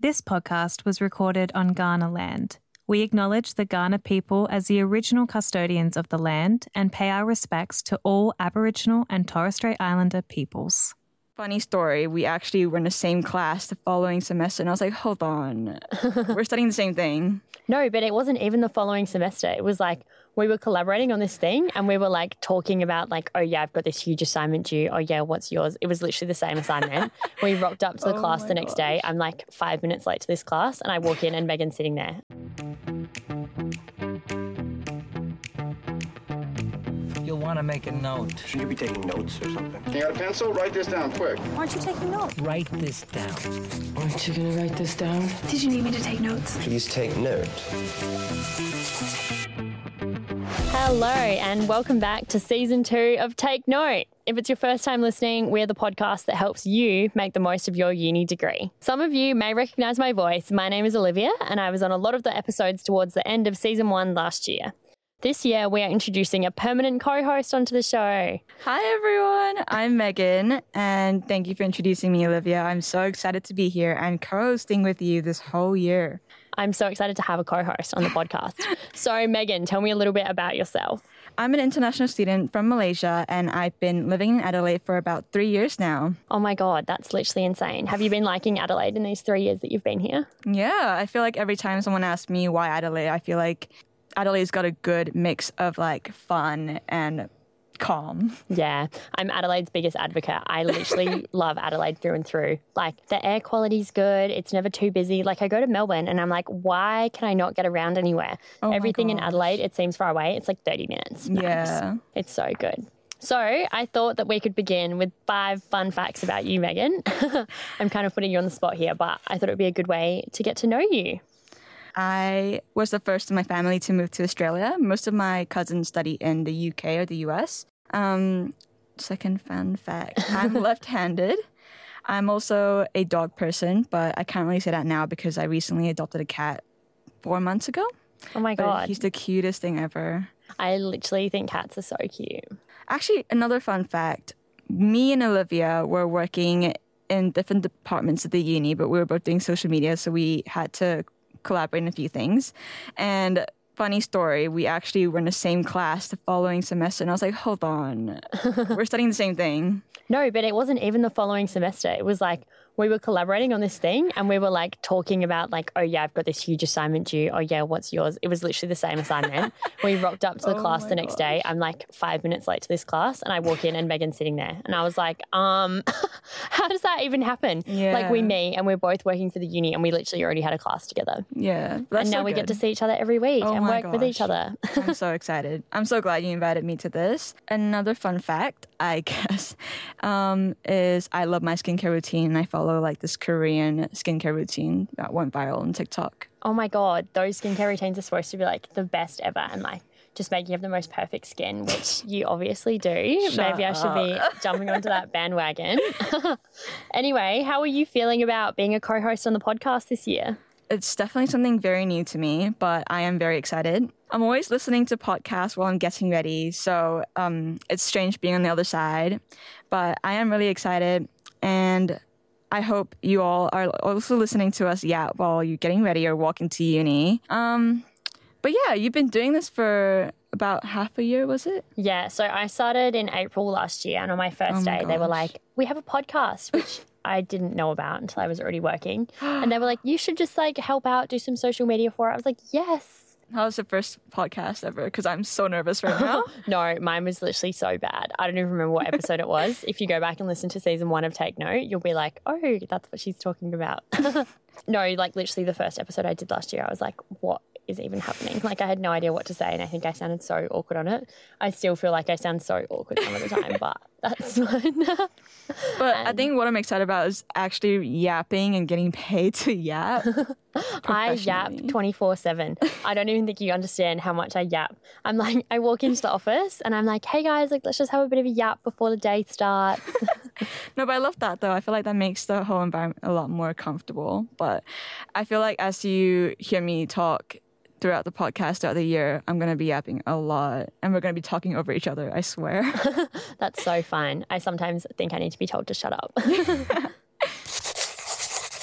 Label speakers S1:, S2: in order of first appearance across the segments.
S1: This podcast was recorded on Kaurna land. We acknowledge the Kaurna people as the original custodians of the land and pay our respects to all Aboriginal and Torres Strait Islander peoples.
S2: Funny story, we actually were in the same class the following semester, and I was like, hold on, we're studying the same thing.
S3: No, but it wasn't even the following semester. It was like we were collaborating on this thing and we were like talking about like, oh yeah, I've got this huge assignment due. Oh yeah, what's yours? It was literally the same assignment. We rocked up to the class the next day. I'm like 5 minutes late to this class and I walk in and Megan's sitting there.
S4: You'll want to make a note.
S5: Should you be taking notes or something? You got a pencil? Write this down quick.
S6: Aren't you taking notes?
S4: Write this down.
S7: Aren't you going to write this down?
S6: Did you need me to take notes?
S5: Please take note.
S3: Hello and welcome back to Season 2 of Take Note. If it's your first time listening, we're the podcast that helps you make the most of your uni degree. Some of you may recognise my voice. My name is Olivia and I was on a lot of the episodes towards the end of Season 1 last year. This year, we are introducing a permanent co-host onto the show.
S2: Hi, everyone. I'm Megan, and thank you for introducing me, Olivia. I'm so excited to be here and co-hosting with you this whole year.
S3: I'm so excited to have a co-host on the podcast. So, Megan, tell me a little bit about yourself.
S2: I'm an international student from Malaysia, and I've been living in Adelaide for about 3 years now.
S3: Oh my God, that's literally insane. Have you been liking Adelaide in these 3 years that you've been here?
S2: Yeah, I feel like every time someone asks me why Adelaide, I feel like Adelaide's got a good mix of like fun and calm.
S3: Yeah, I'm Adelaide's biggest advocate. I literally love Adelaide through and through. Like the air quality's good. It's never too busy. Like I go to Melbourne and I'm like, why can I not get around anywhere? Everything in Adelaide, it seems far away. It's like 30 minutes. Max.
S2: Yeah.
S3: It's so good. So I thought that we could begin with 5 fun facts about you, Megan. I'm kind of putting you on the spot here, but I thought it would be a good way to get to know you.
S2: I was the first in my family to move to Australia. Most of my cousins study in the UK or the US. Second fun fact, I'm left-handed. I'm also a dog person, but I can't really say that now because I recently adopted a cat 4 months ago.
S3: Oh my God.
S2: But he's the cutest thing ever.
S3: I literally think cats are so cute.
S2: Actually, another fun fact, me and Olivia were working in different departments of the uni, but we were both doing social media, so we had to collaborate in a few things. And funny story, we actually were in the same class the following semester, and I was like, hold on, we're studying the same thing.
S3: No, but it wasn't even the following semester. It was like we were collaborating on this thing and we were like talking about like, oh yeah, I've got this huge assignment due. Oh yeah, what's yours? It was literally the same assignment. We rocked up to the class the next day. I'm like 5 minutes late to this class and I walk in and Megan's sitting there. And I was like, how does that even happen?
S2: Yeah.
S3: Like we meet and we're both working for the uni and we literally already had a class together.
S2: Yeah.
S3: And now we get to see each other every week and work with each other.
S2: I'm so excited. I'm so glad you invited me to this. Another fun fact, I guess, is I love my skincare routine and I follow like this Korean skincare routine that went viral on TikTok.
S3: Oh my God, those skincare routines are supposed to be like the best ever and like just make you have the most perfect skin, which you obviously do. Maybe I should be jumping onto that bandwagon. Anyway, how are you feeling about being a co-host on the podcast this year?
S2: It's definitely something very new to me, but I am very excited. I'm always listening to podcasts while I'm getting ready, so it's strange being on the other side. But I am really excited, and I hope you all are also listening to us yap while you're getting ready or walking to uni. But yeah, you've been doing this for about half a year, was it?
S3: Yeah, so I started in April last year, and on my first day, they were like, we have a podcast, which I didn't know about until I was already working. And they were like, you should just like help out, do some social media for it. I was like, yes.
S2: How was the first podcast ever? Because I'm so nervous right now.
S3: No, mine was literally so bad. I don't even remember what episode it was. If you go back and listen to season 1 of Take Note, you'll be like, oh, that's what she's talking about. No, like literally the first episode I did last year, I was like, what is even happening? Like I had no idea what to say and I think I sounded so awkward on it. I still feel like I sound so awkward some of the time, but that's fine.
S2: But I think what I'm excited about is actually yapping and getting paid to yap.
S3: I yap 24/7. I don't even think you understand how much I yap. I'm like, I walk into the office and I'm like, hey guys, like let's just have a bit of a yap before the day starts.
S2: No, but I love that though. I feel like that makes the whole environment a lot more comfortable. But I feel like as you hear me talk throughout the podcast, throughout the year, I'm going to be yapping a lot and we're going to be talking over each other, I swear.
S3: That's so fun. I sometimes think I need to be told to shut up.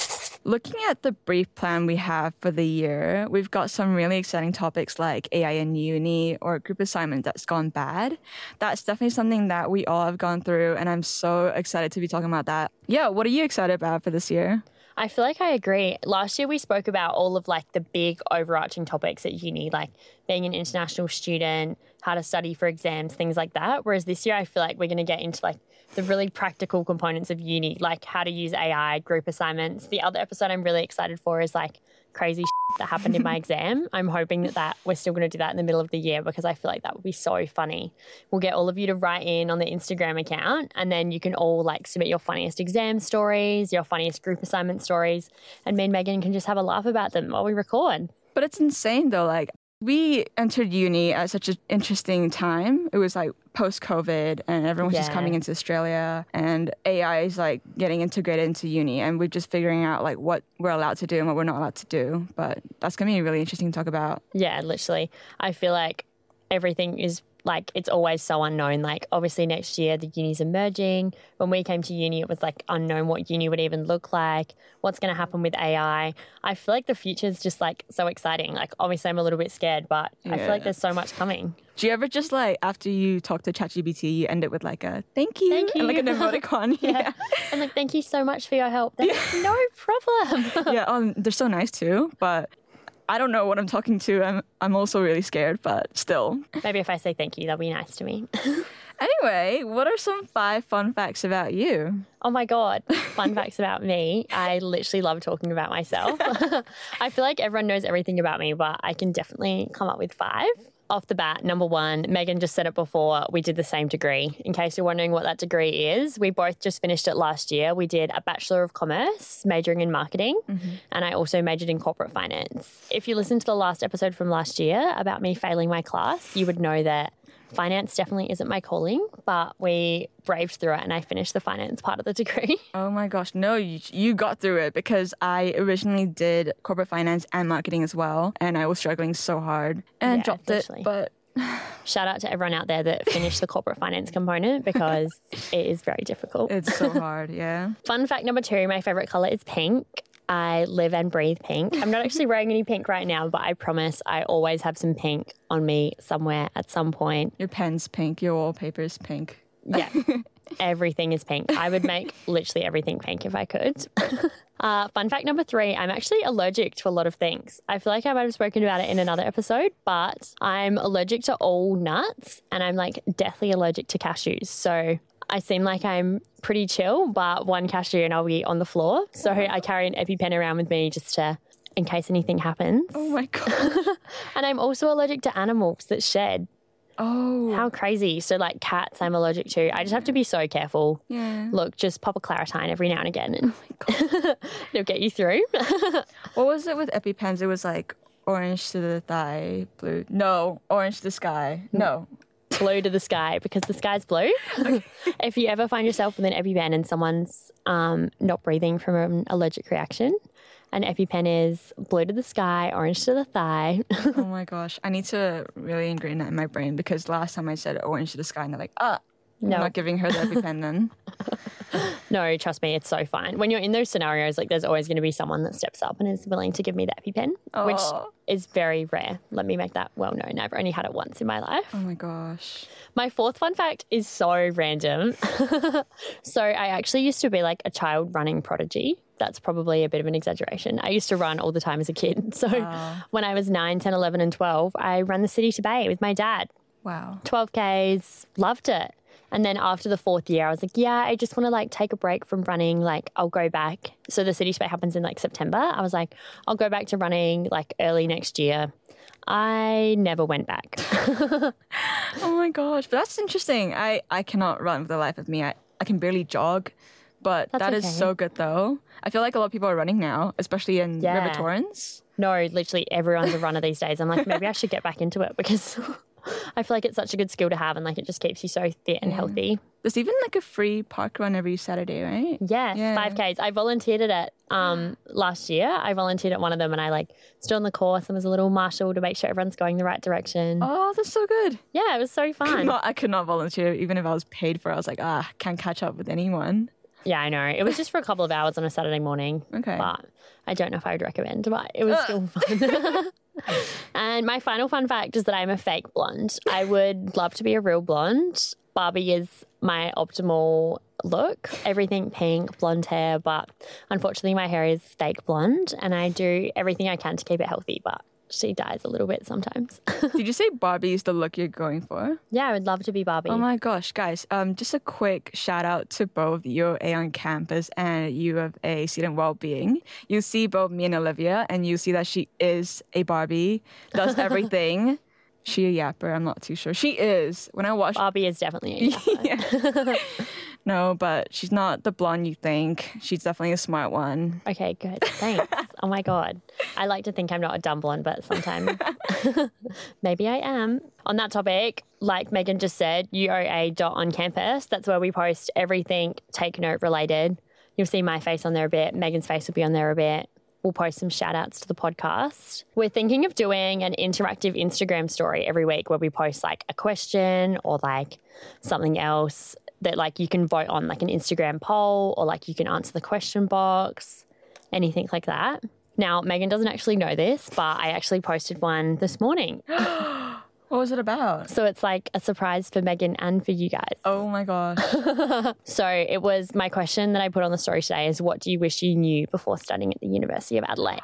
S2: Looking at the brief plan we have for the year, we've got some really exciting topics like AI in uni or group assignment that's gone bad. That's definitely something that we all have gone through, and I'm so excited to be talking about that. Yeah, what are you excited about for this year?
S3: I feel like I agree. Last year we spoke about all of like the big overarching topics at uni, like being an international student, how to study for exams, things like that. Whereas this year I feel like we're going to get into like the really practical components of uni, like how to use AI, group assignments. The other episode I'm really excited for is like crazy that happened in my exam. I'm hoping that we're still going to do that in the middle of the year because I feel like that would be so funny. We'll get all of you to write in on the Instagram account and then you can all like submit your funniest exam stories, your funniest group assignment stories, and me and Megan can just have a laugh about them while we record.
S2: But it's insane though, like we entered uni at such an interesting time. It was like post-COVID and everyone was just coming into Australia and AI is like getting integrated into uni and we're just figuring out like what we're allowed to do and what we're not allowed to do. But that's going to be really interesting to talk about.
S3: Yeah, literally. I feel like everything is like it's always so unknown. Like obviously next year the uni's emerging. When we came to uni it was like unknown what uni would even look like, what's going to happen with AI. I feel like the future is just like so exciting. Like obviously I'm a little bit scared, but I feel like there's so much coming.
S2: Do you ever just like after you talk to ChatGPT you end it with like a thank you and like an emoticon?
S3: Yeah. And like thank you so much for your help. That's no problem.
S2: Yeah, they're so nice too, but I don't know what I'm talking to. I'm also really scared, but still.
S3: Maybe if I say thank you, they'll be nice to me.
S2: Anyway, what are some 5 fun facts about you?
S3: Oh my God, fun facts about me. I literally love talking about myself. I feel like everyone knows everything about me, but I can definitely come up with 5. Off the bat, number 1, Megan just said it before, we did the same degree. In case you're wondering what that degree is, we both just finished it last year. We did a Bachelor of Commerce, majoring in marketing, and I also majored in corporate finance. If you listened to the last episode from last year about me failing my class, you would know that finance definitely isn't my calling, but we braved through it and I finished the finance part of the degree.
S2: Oh my gosh, no, you got through it because I originally did corporate finance and marketing as well and I was struggling so hard and dropped literally. It, but...
S3: Shout out to everyone out there that finished the corporate finance component because it is very difficult.
S2: It's so hard, yeah.
S3: Fun fact number 2, my favourite colour is pink. I live and breathe pink. I'm not actually wearing any pink right now, but I promise I always have some pink on me somewhere at some point.
S2: Your pen's pink, your wallpaper's pink.
S3: Yeah, everything is pink. I would make literally everything pink if I could. Fun fact number 3, I'm actually allergic to a lot of things. I feel like I might have spoken about it in another episode, but I'm allergic to all nuts and I'm like deathly allergic to cashews. So I seem like I'm pretty chill, but one cashew and I'll be on the floor. So I carry an EpiPen around with me just in case anything happens.
S2: Oh my God.
S3: And I'm also allergic to animals that shed.
S2: Oh.
S3: How crazy. So like cats I'm allergic to. I just have to be so careful.
S2: Yeah.
S3: Look, just pop a Claritine every now and again and it'll get you through.
S2: What was it with EpiPens? It was like orange to the thigh, blue. No, orange to the sky. No.
S3: Blue to the sky because the sky's blue. Okay. If you ever find yourself with an EpiPen and someone's not breathing from an allergic reaction, an EpiPen is blue to the sky, orange to the thigh.
S2: Oh my gosh. I need to really ingrain that in my brain because last time I said orange to the sky and they're like, no. I'm not giving her the EpiPen then.
S3: No, trust me, it's so fine. When you're in those scenarios, like there's always going to be someone that steps up and is willing to give me the EpiPen, which is very rare. Let me make that well known. I've only had it once in my life.
S2: Oh my gosh.
S3: My 4th fun fact is so random. So I actually used to be like a child running prodigy. That's probably a bit of an exaggeration. I used to run all the time as a kid. So when I was 9, 10, 11 and 12, I ran the City to Bay with my dad.
S2: Wow.
S3: 12Ks, loved it. And then after the 4th year, I was like, yeah, I just want to like take a break from running. Like I'll go back. So the City to Bay happens in like September. I was like, I'll go back to running like early next year. I never went back.
S2: Oh my gosh. But that's interesting. I cannot run for the life of me. I can barely jog. But that is so good though. I feel like a lot of people are running now, especially in River Torrens.
S3: No, literally everyone's a runner these days. I'm like, maybe I should get back into it because I feel like it's such a good skill to have and like it just keeps you so fit and healthy.
S2: There's even like a free park run every Saturday, right?
S3: Yes, 5Ks. I volunteered at it last year. I volunteered at one of them and I like stood on the course and was a little marshal to make sure everyone's going the right direction.
S2: Oh, that's so good.
S3: Yeah, it was so fun.
S2: I could not volunteer even if I was paid for it. I was like, can't catch up with anyone.
S3: Yeah, I know. It was just for a couple of hours on a Saturday morning.
S2: Okay.
S3: But I don't know if I would recommend, but it was still fun. And my final fun fact is that I'm a fake blonde. I would love to be a real blonde. Barbie is my optimal look. Everything pink, blonde hair, but unfortunately my hair is fake blonde and I do everything I can to keep it healthy, but she dies a little bit sometimes.
S2: Did you say Barbie is the look you're going for?
S3: Yeah, I would love to be Barbie.
S2: Oh my gosh, guys. Just a quick shout out to both UA on campus and U of A student wellbeing. You see both me and Olivia and you see that she is a Barbie, does everything. She a yapper? I'm not too sure. She is. When I watch
S3: Barbie is definitely a yapper.
S2: Yeah. No, but she's not the blonde you think. She's definitely a smart one.
S3: Okay, good. Thanks. Oh my God. I like to think I'm not a dumb blonde, but sometimes maybe I am. On that topic, like Megan just said, UOA.oncampus. That's where we post everything Take Note related. You'll see my face on there a bit. Megan's face will be on there a bit. We'll post some shout outs to the podcast. We're thinking of doing an interactive Instagram story every week where we post like a question or like something else that like you can vote on, like an Instagram poll, or like you can answer the question box, anything like that. Now, Megan doesn't actually know this, but I actually posted one this morning.
S2: What was it about?
S3: So it's like a surprise for Megan and for you guys.
S2: Oh my gosh.
S3: So it was, my question that I put on the story today is, what do you wish you knew before studying at the University of Adelaide?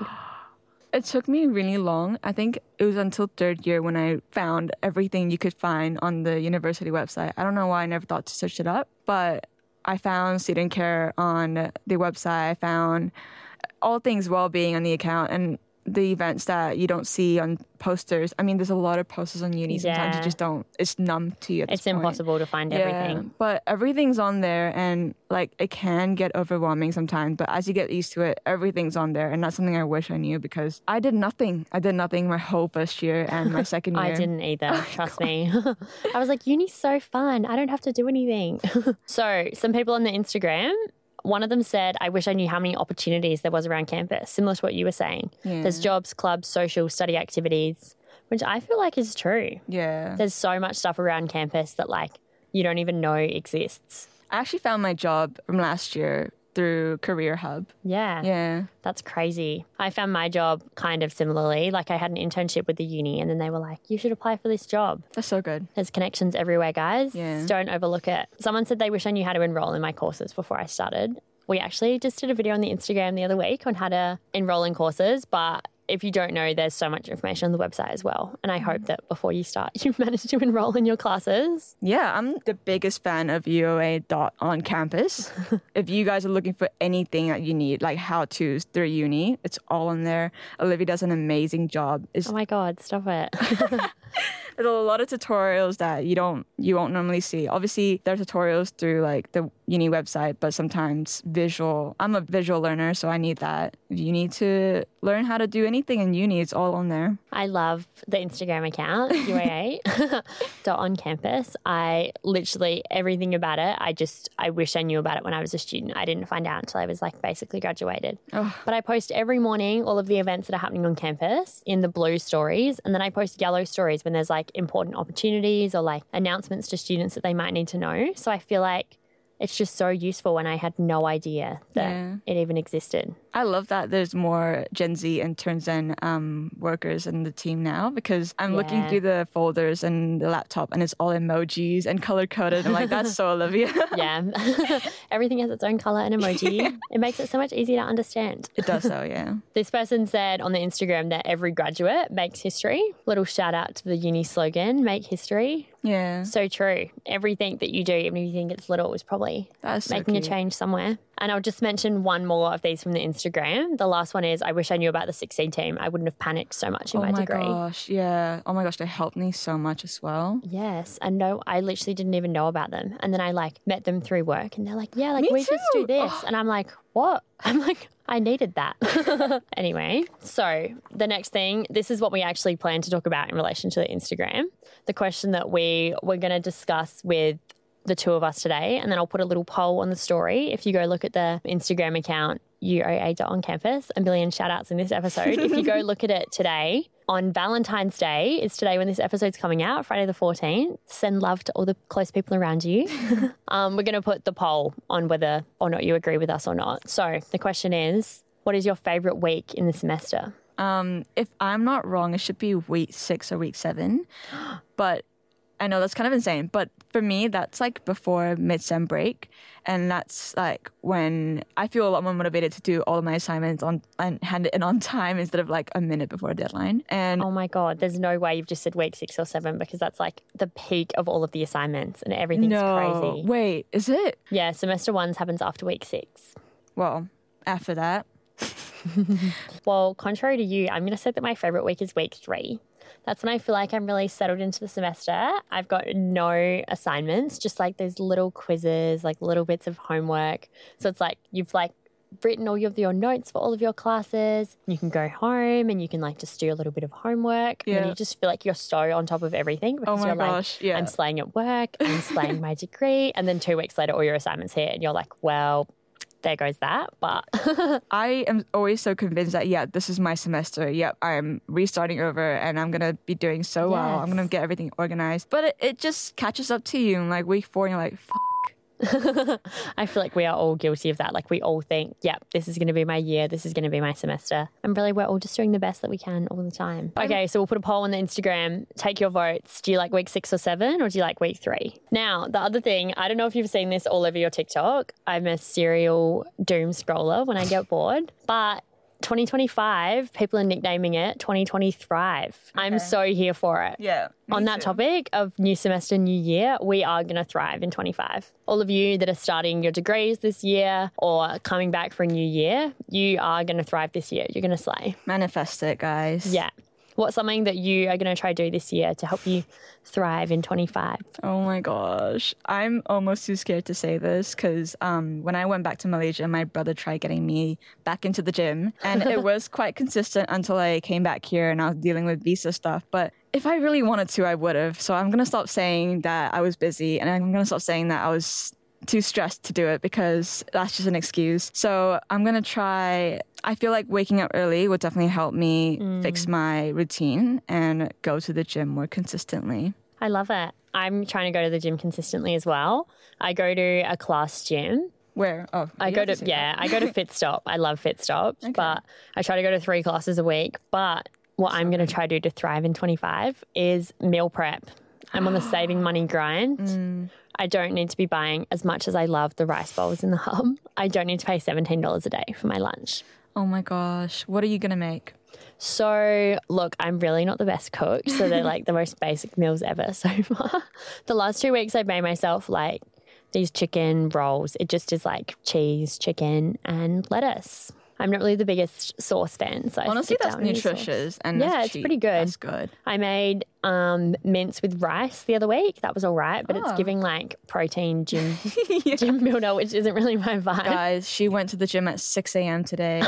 S2: It took me really long. I think it was until third year when I found everything you could find on the university website. I don't know why I never thought to search it up, but I found student care on the website. I found all things well-being on the account and the events that you don't see on posters. I mean, there's a lot of posters on uni. Sometimes you just don't, it's numb to you at this
S3: It's
S2: point.
S3: impossible to find everything.
S2: But everything's on there and like it can get overwhelming sometimes. But as you get used to it, everything's on there. And that's something I wish I knew because I did nothing. I did nothing my whole first year and my second year.
S3: I didn't either, trust me. I was like, uni's so fun. I don't have to do anything. So some people on the Instagram, one of them said, I wish I knew how many opportunities there was around campus, similar to what you were saying.
S2: Yeah.
S3: There's jobs, clubs, social, study activities, which I feel like is true.
S2: Yeah.
S3: There's so much stuff around campus that like you don't even know exists.
S2: I actually found my job from last year through Career Hub.
S3: Yeah.
S2: Yeah.
S3: That's crazy. I found my job kind of similarly. Like I had an internship with the uni and then they were like, you should apply for this job.
S2: That's so good.
S3: There's connections everywhere, guys.
S2: Yeah.
S3: Don't overlook it. Someone said they wish I knew how to enroll in my courses before I started. We actually just did a video on the Instagram the other week on how to enroll in courses, but if you don't know, there's so much information on the website as well. And I hope that before you start, you've managed to enroll in your classes.
S2: Yeah, I'm the biggest fan of UOA on campus. If you guys are looking for anything that you need, like how-tos through uni, it's all in there. Olivia does an amazing job.
S3: Oh my God, stop it.
S2: There's a lot of tutorials that you won't normally see. Obviously, there are tutorials through like the uni website, but sometimes visual. I'm a visual learner, so I need that. If you need to learn how to do anything in uni, it's all on there.
S3: I love the Instagram account, UAA.oncampus. I literally, everything about it, I wish I knew about it when I was a student. I didn't find out until I was like basically graduated.
S2: Oh.
S3: But I post every morning all of the events that are happening on campus in the blue stories. And then I post yellow stories when there's like important opportunities or like announcements to students that they might need to know. So I feel like it's just so useful when I had no idea that it even existed.
S2: I love that there's more Gen Z interns and workers in the team now because I'm looking through the folders and the laptop and it's all emojis and color-coded. I'm like, that's so Olivia.
S3: Yeah. Everything has its own color and emoji. It makes it so much easier to understand.
S2: It does so, yeah.
S3: This person said on the Instagram that every graduate makes history. Little shout out to the uni slogan, make history.
S2: Yeah.
S3: So true. Everything that you do, even if you think it's little, is probably making a change somewhere. And I'll just mention one more of these from the Instagram. The last one is, I wish I knew about the 16 team. I wouldn't have panicked so much in my degree.
S2: Oh my gosh, yeah. Oh my gosh, they helped me so much as well.
S3: Yes. And no, I literally didn't even know about them. And then I like met them through work and they're like, yeah, like
S2: Me
S3: we just do
S2: too.
S3: this.
S2: Oh.
S3: And I'm like, what? I'm like, I needed that. Anyway, so the next thing, this is what we actually plan to talk about in relation to the Instagram. The question that we're going to discuss with the two of us today, and then I'll put a little poll on the story. If you go look at the Instagram account, UOA.oncampus, a million shout outs in this episode. If you go look at it today, on Valentine's Day, is today when this episode's coming out, Friday the 14th. Send love to all the close people around you. We're going to put the poll on whether or not you agree with us or not. So the question is, what is your favourite week in the semester?
S2: If I'm not wrong, it should be week 6 or week 7. But I know that's kind of insane. But for me, that's like before mid-sem break. And that's like when I feel a lot more motivated to do all of my assignments and hand it in on time instead of like a minute before deadline. And
S3: Oh my God, there's no way you've just said week 6 or 7 because that's like the peak of all of the assignments and everything's crazy.
S2: Wait, is it?
S3: Yeah, semester 1 happens after week 6.
S2: Well, after that.
S3: Well, contrary to you, I'm going to say that my favourite week is week 3. That's when I feel like I'm really settled into the semester. I've got no assignments, just like those little quizzes, like little bits of homework. So it's like you've like written all of your notes for all of your classes. You can go home and you can like just do a little bit of homework. And then you just feel like you're so on top of everything because you're like, I'm slaying at work, I'm slaying my degree. And then 2 weeks later, all your assignments hit and you're like, well, there goes that. But
S2: I am always so convinced that, this is my semester. I'm restarting over and I'm going to be doing so well. I'm going to get everything organized. But it just catches up to you in like week 4 and you're like, fuck.
S3: I feel like we are all guilty of that. Like we all think, this is going to be my year. This is going to be my semester. And really, we're all just doing the best that we can all the time. Okay, so we'll put a poll on the Instagram. Take your votes. Do you like week 6 or 7 or do you like week 3? Now, the other thing, I don't know if you've seen this all over your TikTok. I'm a serial doom scroller when I get bored, but 2025, people are nicknaming it 2020 Thrive. Okay. I'm so here for it.
S2: Yeah.
S3: On that topic of new semester, new year, we are going to thrive in 25. All of you that are starting your degrees this year or coming back for a new year, you are going to thrive this year. You're going to slay.
S2: Manifest it, guys.
S3: Yeah. What's something that you are going to try to do this year to help you thrive in 25?
S2: Oh my gosh. I'm almost too scared to say this because when I went back to Malaysia, my brother tried getting me back into the gym. And it was quite consistent until I came back here and I was dealing with visa stuff. But if I really wanted to, I would have. So I'm going to stop saying that I was busy and I'm going to stop saying that I was too stressed to do it because that's just an excuse. So I'm going to try. I feel like waking up early would definitely help me fix my routine and go to the gym more consistently.
S3: I love it. I'm trying to go to the gym consistently as well. I go to a class gym.
S2: Where? Oh,
S3: I go to Fit Stop. I love Fit Stop, but I try to go to 3 classes a week. But what I'm going to try to do to thrive in 25 is meal prep. I'm on the saving money grind. I don't need to be buying as much as I love the rice bowls in the hub. I don't need to pay $17 a day for my lunch.
S2: Oh my gosh. What are you going to make?
S3: So, look, I'm really not the best cook. So they're like the most basic meals ever so far. The last 2 weeks I've made myself like these chicken rolls. It just is like cheese, chicken and lettuce. I'm not really the biggest sauce fan. So
S2: honestly, that's nutritious and
S3: it's
S2: cheap.
S3: pretty good.
S2: That's good.
S3: I made mince with rice the other week. That was all right, but it's giving like protein gym builder, which isn't really my vibe.
S2: Guys, she went to the gym at 6 a.m. today.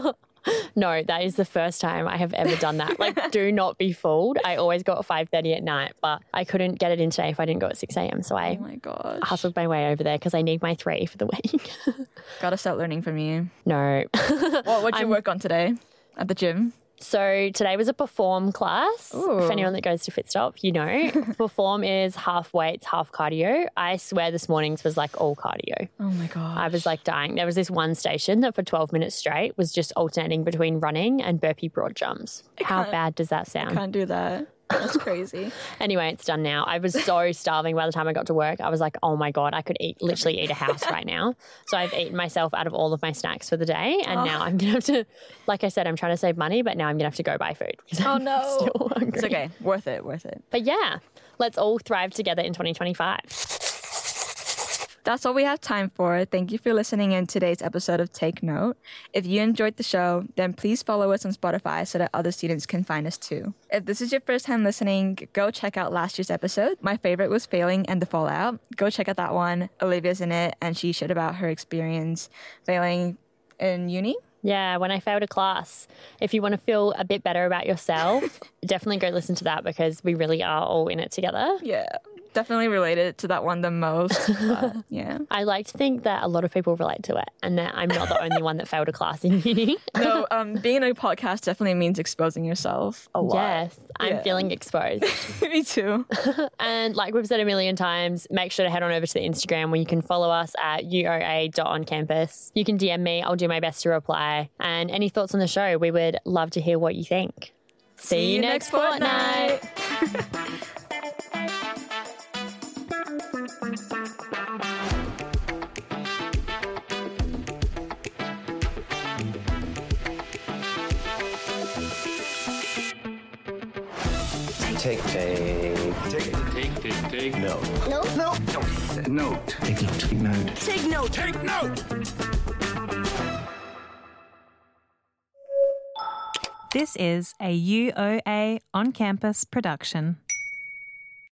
S3: No, that is the first time I have ever done that. Like, do not be fooled. I always go at 5:30 at night, but I couldn't get it in today if I didn't go at 6 a.m. So I hustled my way over there because I need my 3 for the week.
S2: Gotta start learning from you.
S3: No.
S2: What'd you work on today at the gym?
S3: So today was a perform class.
S2: Ooh.
S3: If anyone that goes to Fit Stop, you know. Perform is half weights, half cardio. I swear this morning's was like all cardio.
S2: Oh my gosh.
S3: I was like dying. There was this one station that for 12 minutes straight was just alternating between running and burpee broad jumps. How bad does that sound?
S2: Can't do that. That's crazy.
S3: Anyway, it's done now. I was so starving by the time I got to work. I was like, oh my God, I could literally eat a house right now. So I've eaten myself out of all of my snacks for the day. And now I'm going to have to, like I said, I'm trying to save money, but now I'm going to have to go buy food.
S2: Oh no.
S3: I'm still hungry.
S2: It's okay. Worth it.
S3: But yeah, let's all thrive together in 2025.
S2: That's all we have time for. Thank you for listening in today's episode of Take Note. If you enjoyed the show, then please follow us on Spotify so that other students can find us too. If this is your first time listening, go check out last year's episode. My favorite was Failing and the Fallout. Go check out that one. Olivia's in it and she shared about her experience failing in uni.
S3: Yeah, when I failed a class. If you want to feel a bit better about yourself, definitely go listen to that because we really are all in it together.
S2: Yeah. definitely related to that one the most. But, yeah.
S3: I like to think that a lot of people relate to it and that I'm not the only one that failed a class in uni.
S2: No, being in a podcast definitely means exposing yourself a lot.
S3: Yes, I'm feeling exposed.
S2: Me too.
S3: And like we've said a million times, make sure to head on over to the Instagram where you can follow us at uoa.oncampus. You can DM me. I'll do my best to reply. And any thoughts on the show, we would love to hear what you think. See you next fortnight.
S8: Take note.
S5: Note.
S8: Take note.
S5: Take note.
S1: This is a UOA on-campus production.